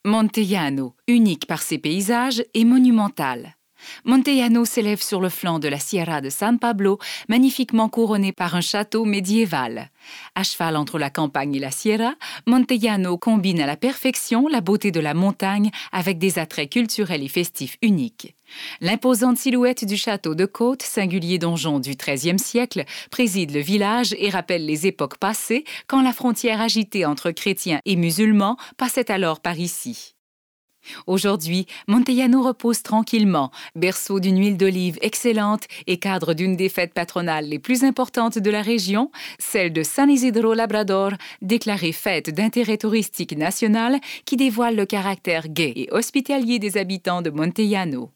Montellano, unique par ses paysages, est monumental. Montellano s'élève sur le flanc de la Sierra de San Pablo, magnifiquement couronné par un château médiéval. À cheval entre la campagne et la Sierra, Montellano combine à la perfection la beauté de la montagne avec des attraits culturels et festifs uniques. L'imposante silhouette du château de côte, singulier donjon du XIIIe siècle, préside le village et rappelle les époques passées quand la frontière agitée entre chrétiens et musulmans passait alors par ici. Aujourd'hui, Montellano repose tranquillement, berceau d'une huile d'olive excellente et cadre d'une des fêtes patronales les plus importantes de la région, celle de San Isidro Labrador, déclarée fête d'intérêt touristique national qui dévoile le caractère gai et hospitalier des habitants de Montellano.